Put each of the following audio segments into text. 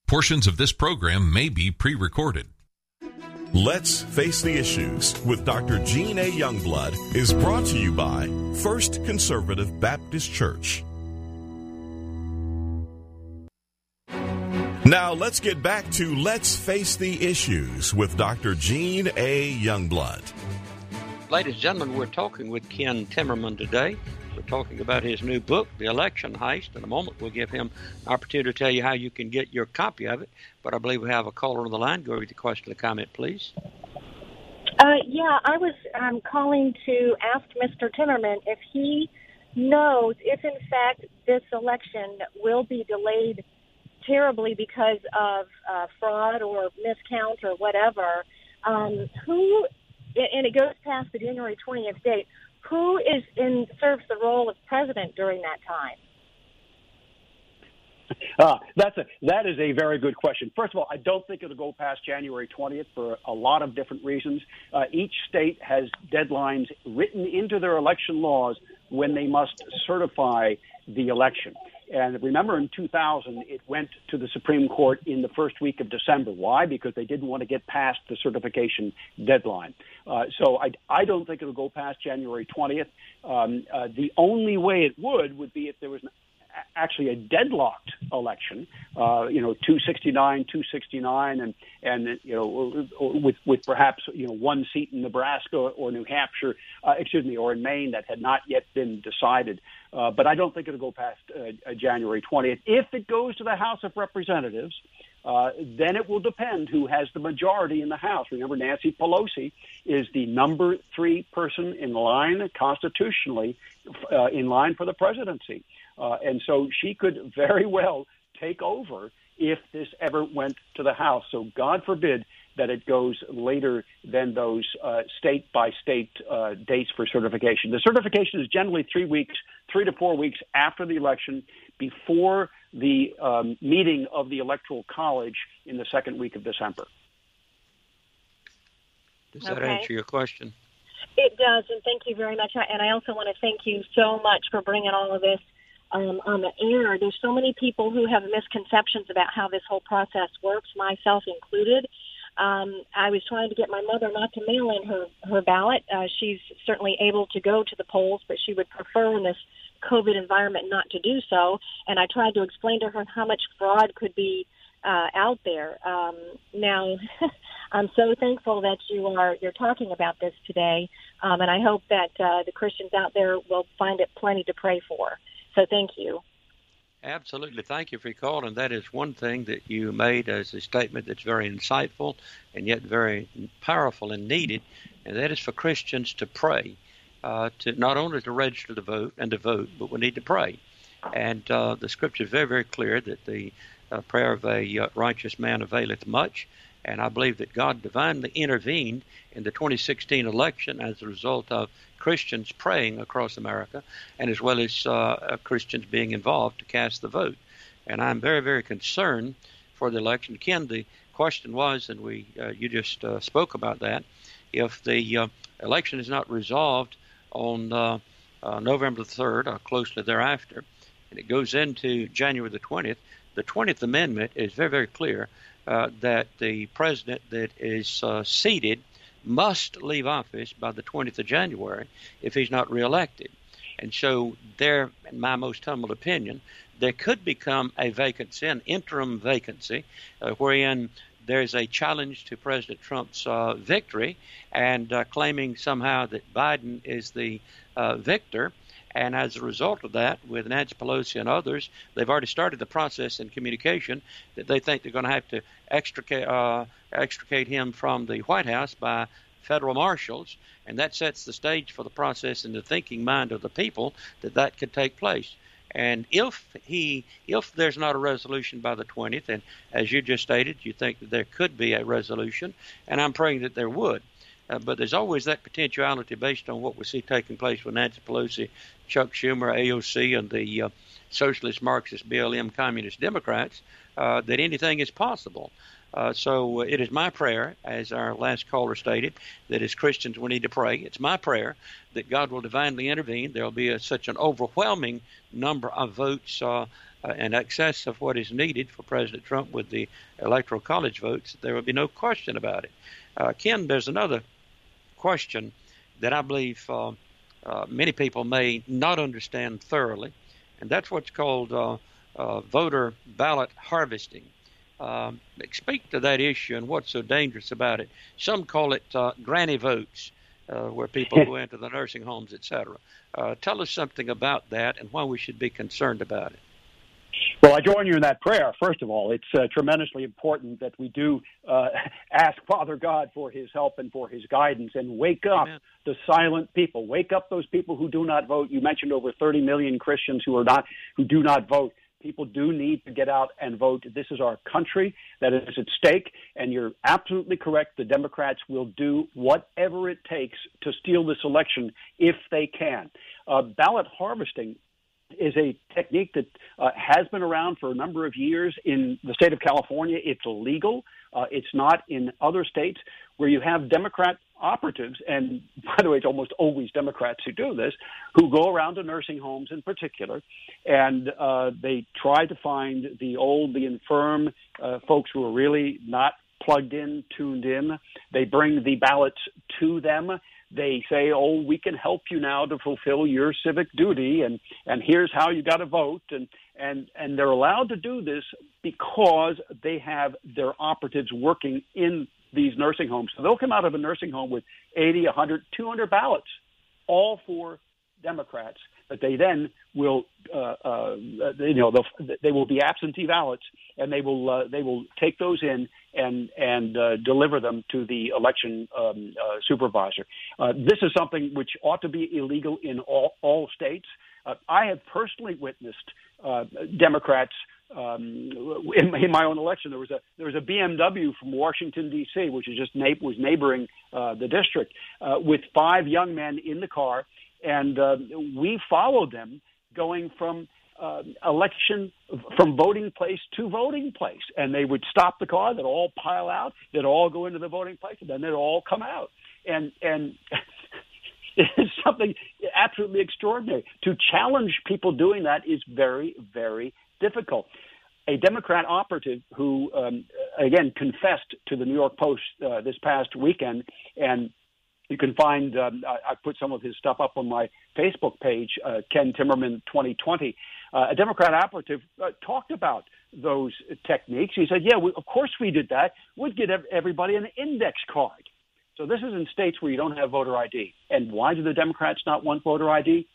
Portions of this program may be pre-recorded. Let's Face the Issues with Dr. Gene A. Youngblood is brought to you by First Conservative Baptist Church. Now let's get back to Let's Face the Issues with Dr. Gene A. Youngblood. Ladies and gentlemen, we're talking with Ken Timmerman today. We're talking about his new book, The Election Heist. In a moment, we'll give him an opportunity to tell you how you can get your copy of it. But I believe we have a caller on the line. Go with the question or comment, please. Yeah, I was calling to ask Mr. Timmerman if he knows if, in fact, this election will be delayed terribly because of fraud or miscount or whatever. Who, and it goes past the January 20th date, who serves the role of president during that time? That is a very good question. First of all, I don't think it'll go past January 20th for a lot of different reasons. Each state has deadlines written into their election laws when they must certify the election. And remember, in 2000, it went to the Supreme Court in the first week of December. Why? Because they didn't want to get past the certification deadline. So I don't think it'll go past January 20th. The only way it would be if there was actually a deadlocked election, 269, and with perhaps one seat in Nebraska or New Hampshire, or in Maine that had not yet been decided. But I don't think it'll go past January 20th. If it goes to the House of Representatives, then it will depend who has the majority in the House. Remember, Nancy Pelosi is the number 3 person in line constitutionally in line for the presidency. And so she could very well take over if this ever went to the House. So God forbid that it goes later than those state-by-state dates for certification. The certification is generally 3 to 4 weeks after the election, before the meeting of the Electoral College in the second week of December. Does that answer your question? It does, and thank you very much. And I also want to thank you so much for bringing all of this on the air. There's so many people who have misconceptions about how this whole process works, myself included. I was trying to get my mother not to mail in her ballot. She's certainly able to go to the polls, but she would prefer in this COVID environment not to do so. And I tried to explain to her how much fraud could be out there. Now, I'm so thankful that you're talking about this today, and I hope that the Christians out there will find it plenty to pray for. So thank you. Absolutely. Thank you for your call. And that is one thing that you made as a statement that's very insightful and yet very powerful and needed, and that is for Christians to pray, to not only to register to vote, but we need to pray. And the Scripture is very, very clear that the prayer of a righteous man availeth much. And I believe that God divinely intervened in the 2016 election as a result of Christians praying across America, and as well as Christians being involved to cast the vote. And I'm very, very concerned for the election. Ken, the question was, and you just spoke about that, if the election is not resolved on November the 3rd or closely thereafter, and it goes into January the 20th, the 20th Amendment is very, very clear that the president that is seated must leave office by the 20th of January if he's not reelected. And so there, in my most humble opinion, there could become a vacancy, an interim vacancy, wherein there's a challenge to President Trump's victory and claiming somehow that Biden is the victor. And as a result of that, with Nancy Pelosi and others, they've already started the process in communication that they think they're going to have to extricate him from the White House by federal marshals. And that sets the stage for the process in the thinking mind of the people that could take place. And if there's not a resolution by the 20th, and as you just stated, you think that there could be a resolution, and I'm praying that there would. But there's always that potentiality based on what we see taking place with Nancy Pelosi, Chuck Schumer, AOC, and the Socialist, Marxist, BLM, Communist Democrats, that anything is possible. So it is my prayer, as our last caller stated, that as Christians we need to pray. It's my prayer that God will divinely intervene. There will be such an overwhelming number of votes in excess of what is needed for President Trump with the Electoral College votes, there would be no question about it. Ken, there's another question that I believe many people may not understand thoroughly, and that's what's called voter ballot harvesting. Speak to that issue and what's so dangerous about it. Some call it granny votes, where people go into the nursing homes, etc. Tell us something about that and why we should be concerned about it. Well, I join you in that prayer. First of all, it's tremendously important that we do ask Father God for his help and for his guidance, and wake up the silent people. Wake up those people who do not vote. You mentioned over 30 million Christians who do not vote. People do need to get out and vote. This is our country that is at stake, and you're absolutely correct. The Democrats will do whatever it takes to steal this election if they can. Ballot harvesting is a technique that has been around for a number of years in the state of California. It's illegal. It's not in other states where you have Democrat operatives, and by the way, it's almost always Democrats who do this, who go around to nursing homes in particular, and they try to find the infirm folks who are really not plugged in, tuned in. They bring the ballots to them. They say, oh, we can help you now to fulfill your civic duty, and here's how you got to vote. And they're allowed to do this because they have their operatives working in these nursing homes. So they'll come out of a nursing home with 80, 100, 200 ballots, all for Democrats, but they then will, they will be absentee ballots, and they will take those in and deliver them to the election supervisor. This is something which ought to be illegal in all states. I have personally witnessed Democrats in my own election. There was a BMW from Washington D.C., which is was neighboring the district, with 5 young men in the car, and we followed them going from voting place to voting place, and they would stop the car. They'd all pile out. They'd all go into the voting place, and then they'd all come out. And it's something absolutely extraordinary. To challenge people doing that is very, very difficult. A Democrat operative who, again, confessed to the New York Post this past weekend, and you can find, I put some of his stuff up on my Facebook page, Ken Timmerman 2020. A Democrat operative talked about those techniques. He said, of course we did that. We'd get everybody an index card. So this is in states where you don't have voter ID. And why do the Democrats not want voter ID?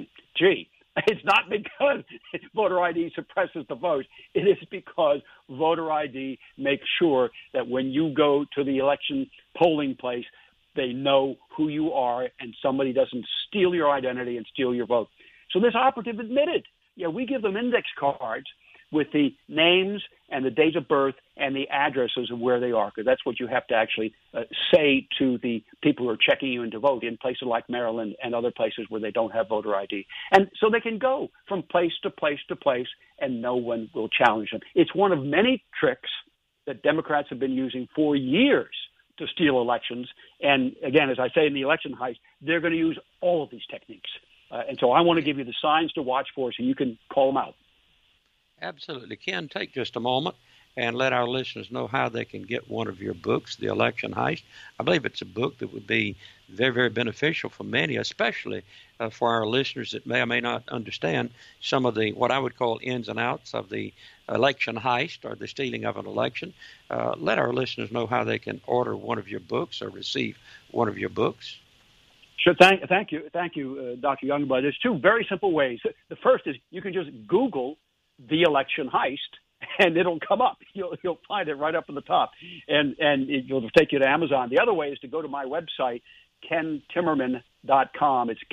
It's not because voter ID suppresses the vote. It is because voter ID makes sure that when you go to the election polling place, they know who you are and somebody doesn't steal your identity and steal your vote. So this operative admitted, we give them index cards with the names and the date of birth and the addresses of where they are, because that's what you have to actually say to the people who are checking you in to vote in places like Maryland and other places where they don't have voter ID. And so they can go from place to place to place, and no one will challenge them. It's one of many tricks that Democrats have been using for years to steal elections. And again, as I say in the election heist, they're going to use all of these techniques. And so I want to give you the signs to watch for so you can call them out. Absolutely. Ken, take just a moment and let our listeners know how they can get one of your books, The Election Heist. I believe it's a book that would be very, very beneficial for many, especially for our listeners that may or may not understand some of the, what I would call ins and outs of the election heist or the stealing of an election. Let our listeners know how they can order one of your books or receive one of your books. Sure. Thank you, Dr. Youngblood. There's 2 very simple ways. The first is you can just Google The Election Heist, and it'll come up. You'll find it right up at the top, and it'll take you to Amazon. The other way is to go to my website, KenTimmerman.com. It's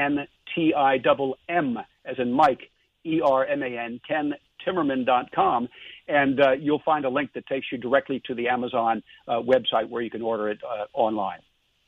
KenTimmm, as in Mike, ERMAN, KenTimmerman.com, and you'll find a link that takes you directly to the Amazon website where you can order it online.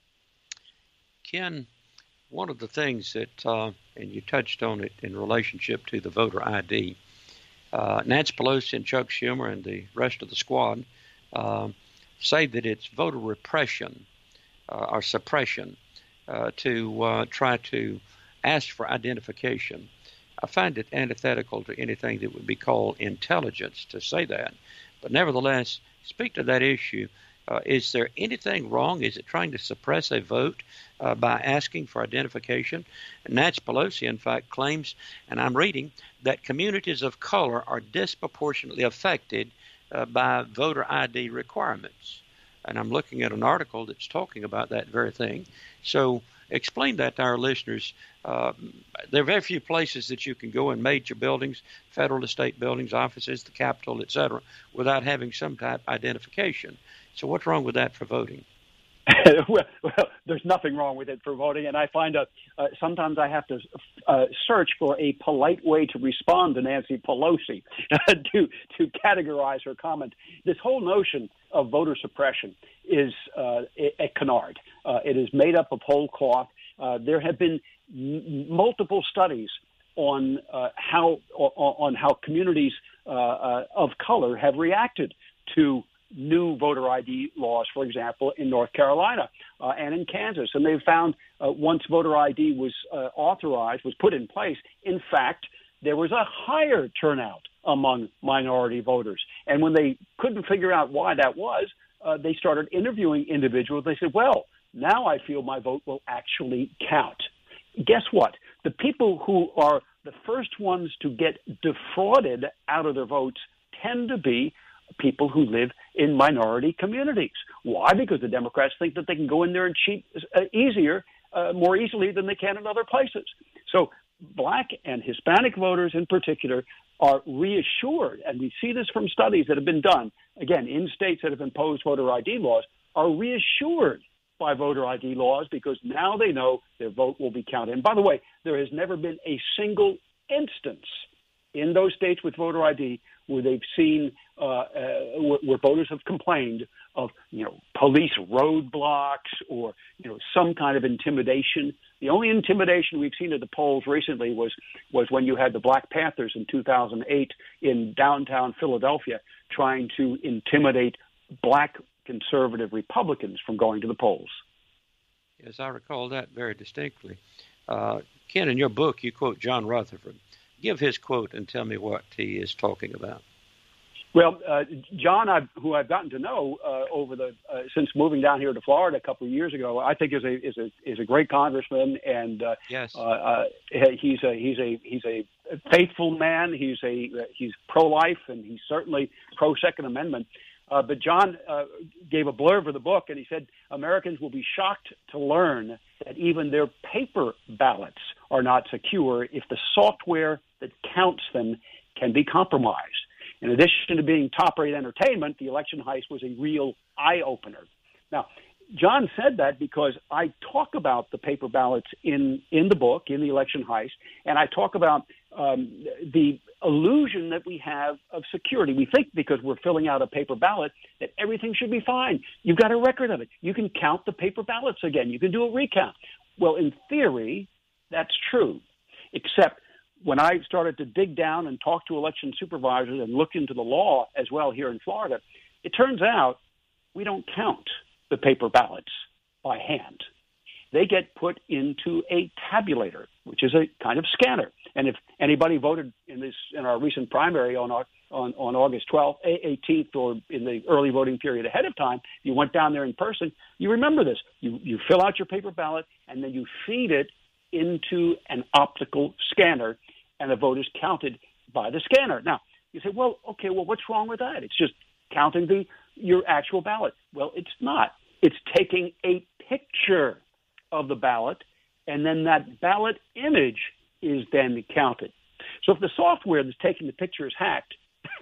Ken, one of the things that, and you touched on it in relationship to the voter ID, Nancy Pelosi and Chuck Schumer and the rest of the squad say that it's voter repression or suppression to try to ask for identification. I find it antithetical to anything that would be called intelligence to say that. But nevertheless, speak to that issue. Is there anything wrong? Is it trying to suppress a vote by asking for identification? Nancy Pelosi, in fact, claims, and I'm reading, that communities of color are disproportionately affected by voter ID requirements. And I'm looking at an article that's talking about that very thing. So explain that to our listeners. There are very few places that you can go in major buildings, federal to state buildings, offices, the Capitol, etc., without having some type of identification. So what's wrong with that for voting? well, there's nothing wrong with it for voting, and I find sometimes I have to search for a polite way to respond to Nancy Pelosi to categorize her comment. This whole notion of voter suppression is a canard. It is made up of whole cloth. There have been multiple studies on how communities of color have reacted to new voter ID laws, for example, in North Carolina and in Kansas. And they've found once voter ID was authorized, was put in place, in fact, there was a higher turnout among minority voters. And when they couldn't figure out why that was, they started interviewing individuals. They said, well, now I feel my vote will actually count. Guess what? The people who are the first ones to get defrauded out of their votes tend to be people who live in minority communities. Why? Because the Democrats think that they can go in there and cheat more easily than they can in other places. So Black and Hispanic voters in particular are reassured, and we see this from studies that have been done, again, in states that have imposed voter ID laws, are reassured by voter ID laws because now they know their vote will be counted. And by the way, there has never been a single instance in those states with voter ID where they've seen where voters have complained of police roadblocks or some kind of intimidation. The only intimidation we've seen at the polls recently was when you had the Black Panthers in 2008 in downtown Philadelphia trying to intimidate Black conservative Republicans from going to the polls. Yes, I recall that very distinctly. Ken, in your book, you quote John Rutherford. Give his quote and tell me what he is talking about. Well, John, who I've gotten to know since moving down here to Florida a couple of years ago, I think is a great congressman, and yes, he's a faithful man. He's pro-life, and he's certainly pro-Second Amendment. But John gave a blurb of the book, and he said Americans will be shocked to learn that even their paper ballots are not secure if the software that counts them can be compromised. In addition to being top-rate entertainment, the election heist was a real eye-opener. Now, John said that because I talk about the paper ballots in the book, in the election heist, and I talk about the illusion that we have of security. We think because we're filling out a paper ballot that everything should be fine. You've got a record of it. You can count the paper ballots again. You can do a recount. Well, in theory, that's true, except when I started to dig down and talk to election supervisors and look into the law as well here in Florida, it turns out we don't count the paper ballots by hand. They get put into a tabulator, which is a kind of scanner. And if anybody voted in our recent primary on August 12th, 18th, or in the early voting period ahead of time, you went down there in person, you remember this. You fill out your paper ballot, and then you feed it into an optical scanner, and the vote is counted by the scanner. Now, you say, well, what's wrong with that? It's just counting your actual ballot. Well, it's not. It's taking a picture of the ballot, and then that ballot image is then counted. So if the software that's taking the picture is hacked,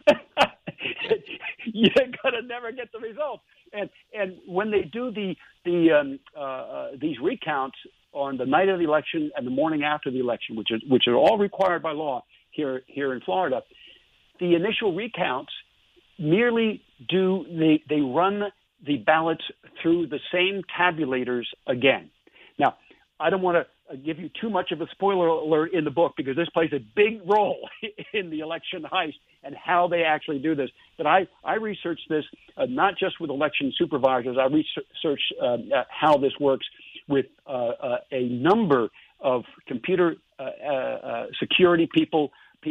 you're gonna never get the results. And when they do these recounts on the night of the election and the morning after the election, which are all required by law here in Florida, the initial recounts merely they run the ballots through the same tabulators again. Now, I don't want to give you too much of a spoiler alert in the book because this plays a big role in the election heist and how they actually do this. But I researched this not just with election supervisors. I researched how this works with a number of computer security people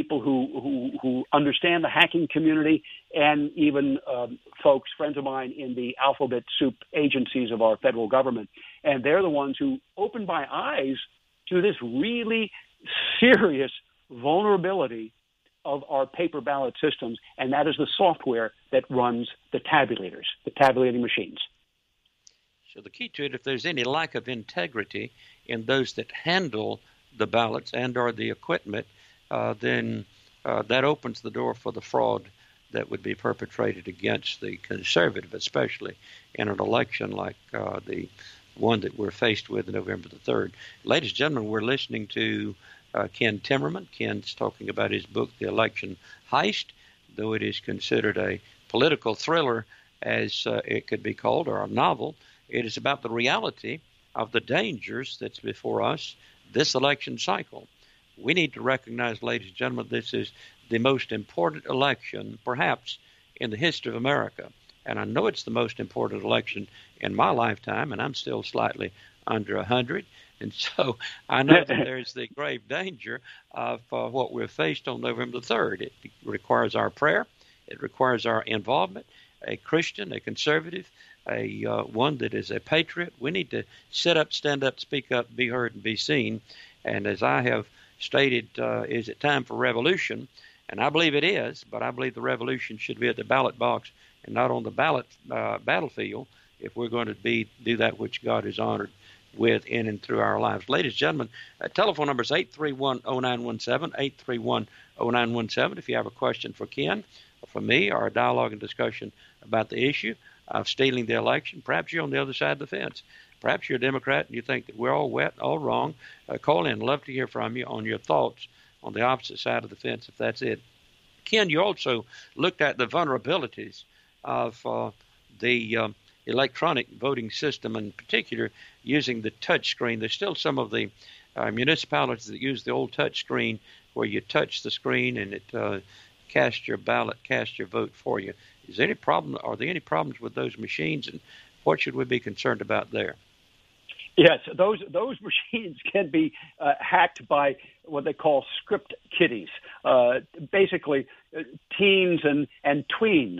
who understand the hacking community, and even folks, friends of mine in the alphabet soup agencies of our federal government. And they're the ones who opened my eyes to this really serious vulnerability of our paper ballot systems, and that is the software that runs the tabulators, the tabulating machines. So the key to it, if there's any lack of integrity in those that handle the ballots and or the equipment, then that opens the door for the fraud that would be perpetrated against the conservative, especially in an election like the one that we're faced with November the 3rd. Ladies and gentlemen, we're listening to Ken Timmerman. Ken's talking about his book, The Election Heist, though it is considered a political thriller, as it could be called, or a novel. It is about the reality of the dangers that's before us this election cycle. We need to recognize, ladies and gentlemen, this is the most important election, perhaps, in the history of America. And I know it's the most important election in my lifetime, and I'm still slightly under 100. And so I know that there's the grave danger of what we're faced on November the 3rd. It requires our prayer. It requires our involvement. A Christian, a conservative, one that is a patriot. We need to sit up, stand up, speak up, be heard, and be seen. And as I have stated, is it time for revolution? And I believe it is, but I believe the revolution should be at the ballot box and not on the battlefield if we're going to do that which God is honored with in and through our lives. Ladies and gentlemen, telephone number is 831-0917, 831-0917. If you have a question for Ken or for me, or a dialogue and discussion about the issue of stealing the election, perhaps you're on the other side of the fence. Perhaps you're a Democrat and you think that we're all wet, all wrong. Call in. Love to hear from you on your thoughts on the opposite side of the fence, if that's it. Ken, you also looked at the vulnerabilities of the electronic voting system, in particular using the touch screen. There's still some of the municipalities that use the old touch screen where you touch the screen and it casts your ballot, casts your vote for you. Is there any problem? Are there any problems with those machines, and what should we be concerned about there? Yes, those machines can be hacked by what they call script kiddies, basically teens and tweens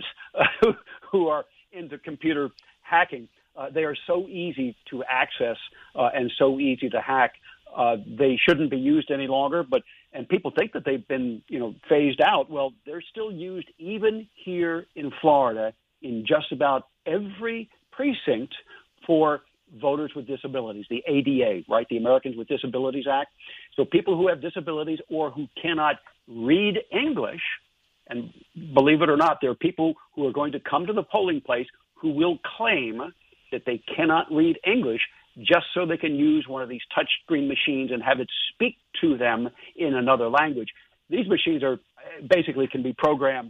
who are into computer hacking. They are so easy to access and so easy to hack. They shouldn't be used any longer, and people think that they've been phased out. Well, they're still used even here in Florida in just about every precinct for voters with disabilities, the ADA, right, the Americans with Disabilities Act. So people who have disabilities or who cannot read English, and believe it or not, there are people who are going to come to the polling place who will claim that they cannot read English just so they can use one of these touchscreen machines and have it speak to them in another language. These machines are basically can be programmed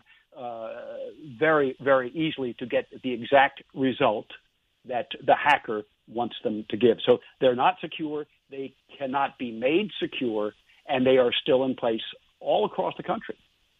very, very easily to get the exact result that the hacker wants them to give. So they're not secure, they cannot be made secure, and they are still in place all across the country.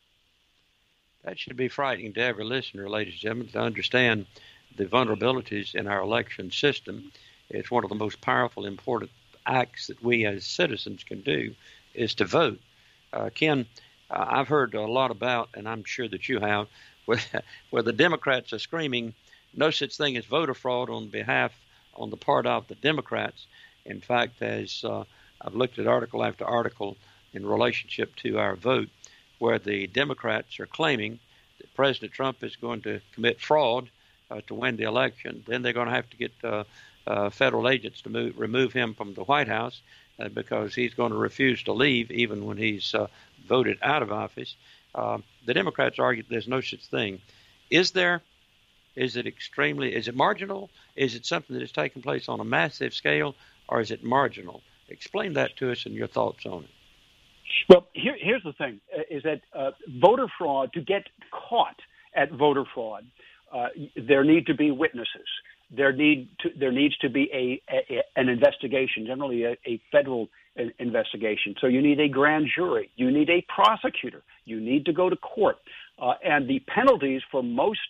That should be frightening to every listener, ladies and gentlemen, to understand the vulnerabilities in our election system. It's one of the most powerful, important acts that we as citizens can do is to vote. Ken, I've heard a lot about, and I'm sure that you have, where the Democrats are screaming no such thing as voter fraud on the part of the Democrats. In fact, as I've looked at article after article in relationship to our vote, where the Democrats are claiming that President Trump is going to commit fraud to win the election, then they're going to have to get federal agents to remove him from the White House because he's going to refuse to leave even when he's voted out of office. The Democrats argue there's no such thing. Is there? Is it marginal? Is it something that is taking place on a massive scale, or is it marginal? Explain that to us and your thoughts on it. Well, here's the thing, is that voter fraud, to get caught at voter fraud, there need to be witnesses. There needs to be an investigation, generally a federal investigation. So you need a grand jury. You need a prosecutor. You need to go to court. And the penalties for most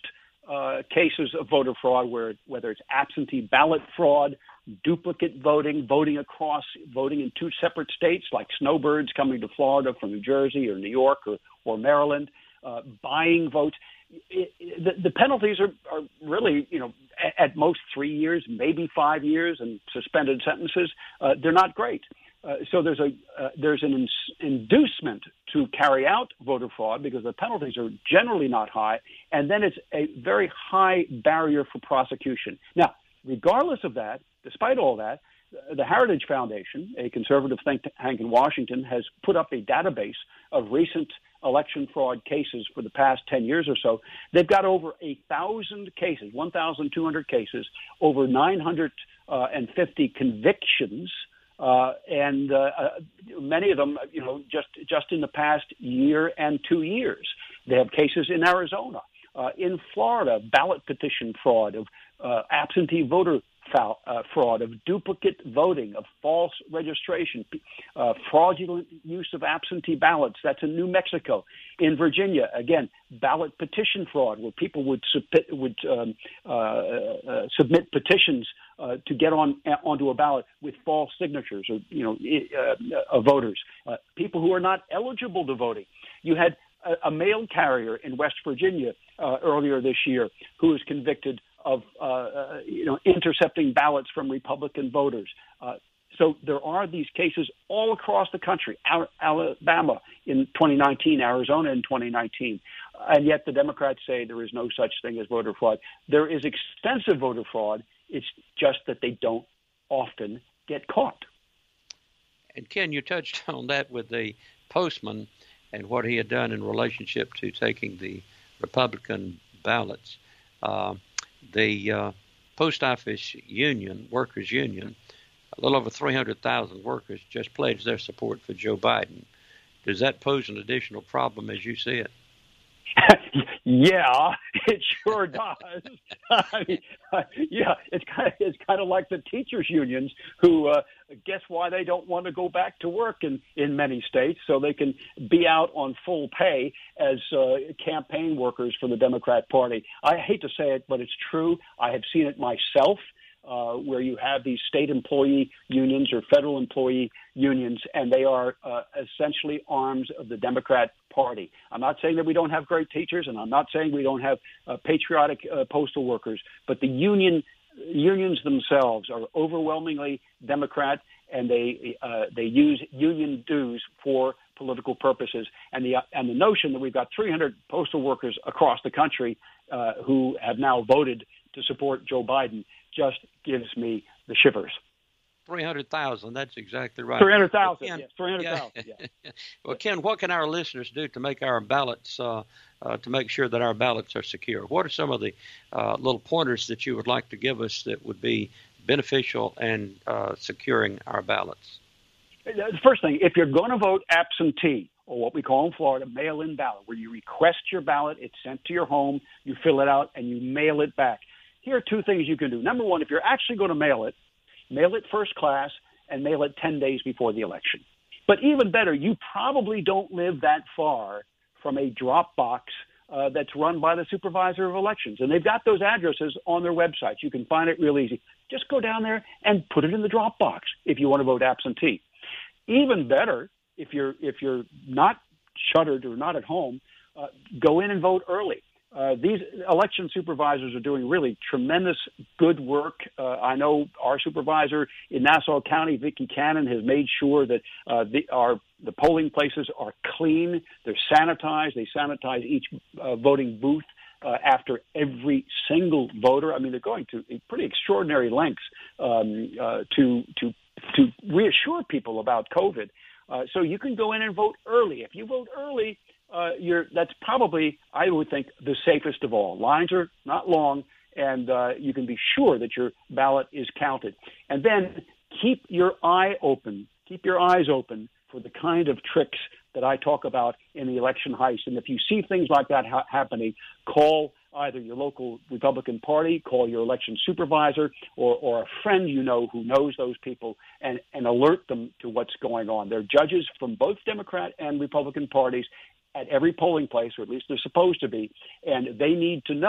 cases of voter fraud, whether it's absentee ballot fraud, duplicate voting, voting in two separate states like snowbirds coming to Florida from New Jersey or New York or Maryland, buying votes. The penalties are really, at most 3 years, maybe 5 years, and suspended sentences. They're not great. So there's an inducement to carry out voter fraud because the penalties are generally not high, and then it's a very high barrier for prosecution. Now, regardless of that, despite all that, the Heritage Foundation, a conservative think tank in Washington, has put up a database of recent election fraud cases for the past 10 years or so. They've got over 1,000 cases, 1,200 cases, over 950 convictions, and many of them, just in the past year and 2 years. They have cases in Arizona, in Florida, ballot petition fraud, of absentee voter fraud, of duplicate voting, of false registration, fraudulent use of absentee ballots. That's in New Mexico. In Virginia, again, ballot petition fraud, where people would submit petitions to get onto a ballot with false signatures of voters. People who are not eligible to voting. You had a mail carrier in West Virginia earlier this year who was convicted of intercepting ballots from Republican voters. So there are these cases all across the country, Alabama in 2019, Arizona in 2019, and yet the Democrats say there is no such thing as voter fraud. There is extensive voter fraud. It's just that they don't often get caught. And Ken, you touched on that with the postman and what he had done in relationship to taking the Republican ballots. The Post Office Union, Workers Union, a little over 300,000 workers just pledged their support for Joe Biden. Does that pose an additional problem as you see it? Yeah, it sure does. I mean, it's kind of like the teachers' unions who guess why they don't want to go back to work in many states, so they can be out on full pay as campaign workers for the Democrat Party. I hate to say it, but it's true. I have seen it myself. Where you have these state employee unions or federal employee unions, and they are essentially arms of the Democrat Party. I'm not saying that we don't have great teachers, and I'm not saying we don't have patriotic postal workers, but the unions themselves are overwhelmingly Democrat, and they use union dues for political purposes. And the notion that we've got 300 postal workers across the country who have now voted to support Joe Biden just gives me the shivers. 300,000, that's exactly right. 300,000, yes, 300,000. Yeah. Well, Ken, what can our listeners do to make our ballots, to make sure that our ballots are secure? What are some of the little pointers that you would like to give us that would be beneficial in securing our ballots? The first thing, if you're going to vote absentee, or what we call in Florida, mail-in ballot, where you request your ballot, it's sent to your home, you fill it out, and you mail it back. Here are two things you can do. Number one, if you're actually going to mail it first class and mail it 10 days before the election. But even better, you probably don't live that far from a drop box that's run by the supervisor of elections. And they've got those addresses on their websites. You can find it real easy. Just go down there and put it in the drop box if you want to vote absentee. Even better, if you're not shuttered or not at home, go in and vote early. These election supervisors are doing really tremendous good work. I know our supervisor in Nassau County, Vicki Cannon, has made sure that the polling places are clean. They're sanitized. They sanitize each voting booth after every single voter. I mean, they're going to pretty extraordinary lengths to reassure people about COVID. So you can go in and vote early. If you vote early, that's probably, I would think, the safest of all. Lines are not long, and you can be sure that your ballot is counted. And then keep your eyes open for the kind of tricks that I talk about in the election heist. And if you see things like that happening, call either your local Republican Party, call your election supervisor, or a friend you know who knows those people, and alert them to what's going on. There are judges from both Democrat and Republican parties at every polling place, or at least they're supposed to be, and they need to know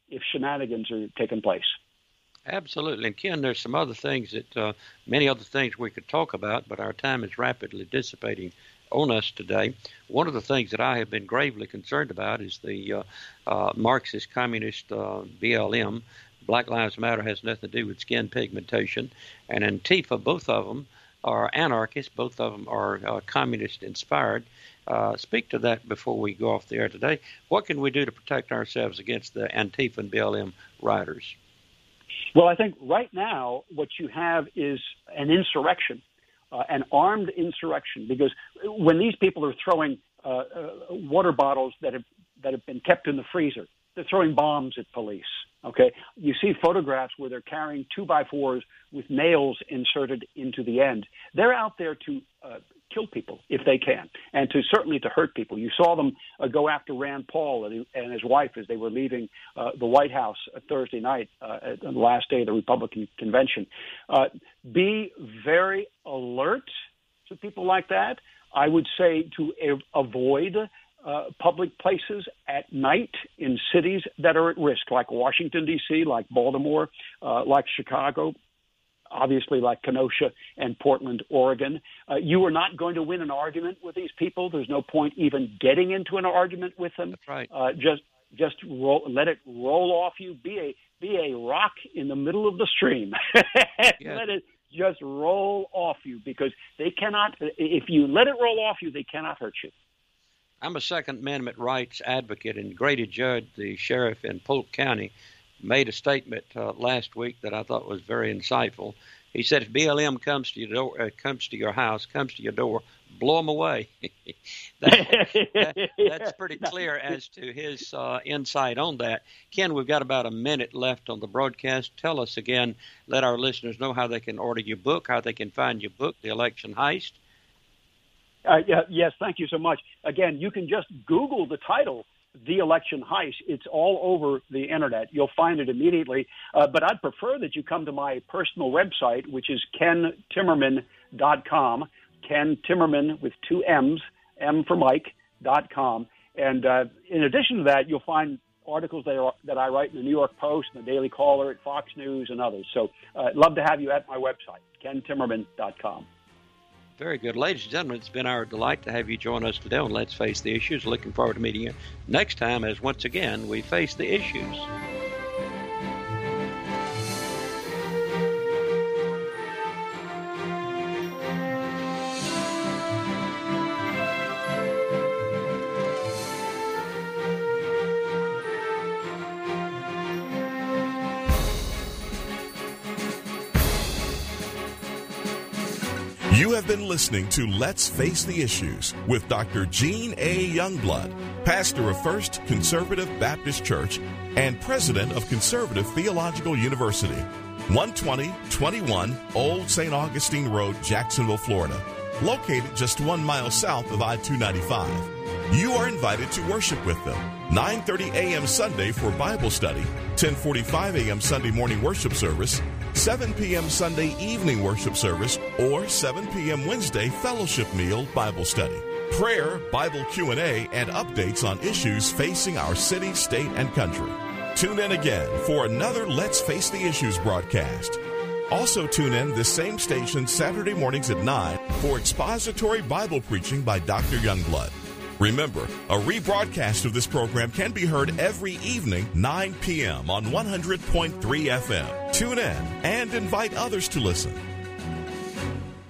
if shenanigans are taking place. Absolutely. And Ken, there's some other things that, many other things we could talk about, but our time is rapidly dissipating on us today. One of the things that I have been gravely concerned about is the Marxist communist BLM. Black Lives Matter has nothing to do with skin pigmentation. And Antifa, both of them are anarchists. Both of them are communist inspired. Speak to that before we go off the air today. What can we do to protect ourselves against the Antifa and BLM riders? Well, I think right now what you have is an insurrection, an armed insurrection, because when these people are throwing water bottles that have been kept in the freezer, they're throwing bombs at police. Okay, you see photographs where they're carrying 2x4s with nails inserted into the end. They're out there to kill people if they can, and certainly to hurt people. You saw them go after Rand Paul and his wife as they were leaving the White House Thursday night, on the last day of the Republican convention. Be very alert to people like that. I would say to avoid public places at night in cities that are at risk, like Washington, D.C., like Baltimore, like Chicago, obviously like Kenosha and Portland, Oregon. You are not going to win an argument with these people. There's no point even getting into an argument with them. That's right. Just let it roll off you. Be a rock in the middle of the stream. Yes. Let it just roll off you, because they cannot. If you let it roll off you, they cannot hurt you. I'm a Second Amendment rights advocate, and Grady Judd, the sheriff in Polk County, made a statement last week that I thought was very insightful. He said, if BLM comes to your door, comes to your house, comes to your door, blow them away. That's pretty clear as to his insight on that. Ken, we've got about a minute left on the broadcast. Tell us again, let our listeners know how they can order your book, how they can find your book, The Election Heist. Yes, thank you so much. Again, you can just Google the title, The Election Heist. It's all over the Internet. You'll find it immediately. But I'd prefer that you come to my personal website, which is KenTimmerman.com, Ken Timmerman with 2 M's, M for Mike.com. And in addition to that, you'll find articles that I write in the New York Post and the Daily Caller, at Fox News, and others. So I'd love to have you at my website, KenTimmerman.com. Very good. Ladies and gentlemen, it's been our delight to have you join us today on Let's Face the Issues. Looking forward to meeting you next time as once again we face the issues. You have been listening to Let's Face the Issues with Dr. Gene A. Youngblood, pastor of First Conservative Baptist Church and president of Conservative Theological University, 12021 Old St. Augustine Road, Jacksonville, Florida, located just 1 mile south of I-295. You are invited to worship with them, 9:30 a.m. Sunday for Bible study, 10:45 a.m. Sunday morning worship service, 7 p.m. Sunday evening worship service, or 7 p.m. Wednesday fellowship meal Bible study. Prayer, Bible Q&A, and updates on issues facing our city, state, and country. Tune in again for another Let's Face the Issues broadcast. Also tune in this same station Saturday mornings at 9 for expository Bible preaching by Dr. Youngblood. Remember, a rebroadcast of this program can be heard every evening, 9 p.m. on 100.3 FM. Tune in and invite others to listen.